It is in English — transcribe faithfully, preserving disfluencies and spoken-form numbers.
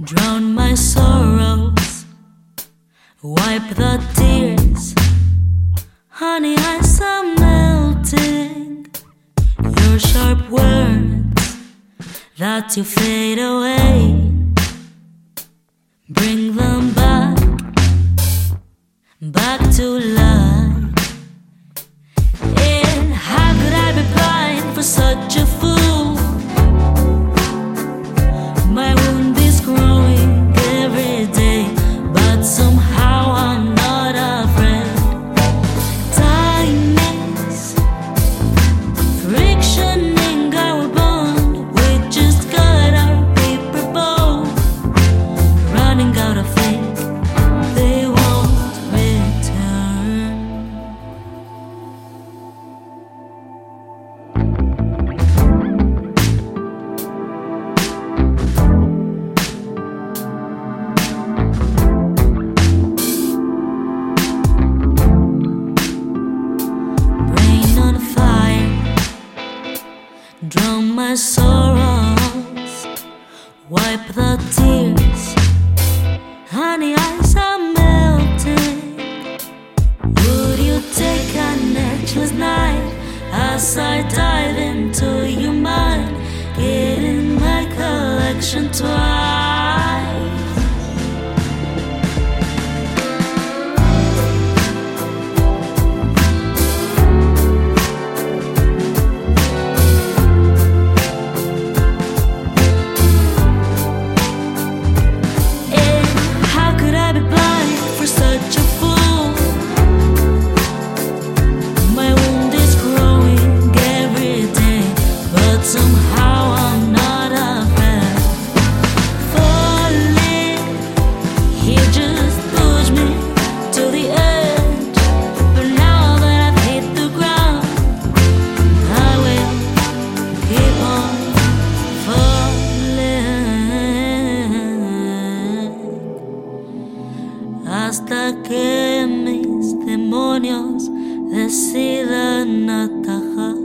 Drown my sorrows, wipe the tears. Honey, eyes are melting. Your sharp words that you fade away, bring them back, back to life. And how could I be blind for such a fool? My wound is growing every day, but somehow I'm not afraid. Time is frictioning our bond. We just got our paper bone, running out of things they won't return. Brain on fire, drown my sorrows, wipe the tears. Honey, eyes are melting. Would you take a necklace night as I dive into your mind, getting my collection twice? And how could I be blind for such a fool? My wound is growing every day, but somehow I'm not afraid. Falling, he just pushed me to the edge, but now that I've hit the ground, I will keep on falling hasta que mis demonios decidan atajar.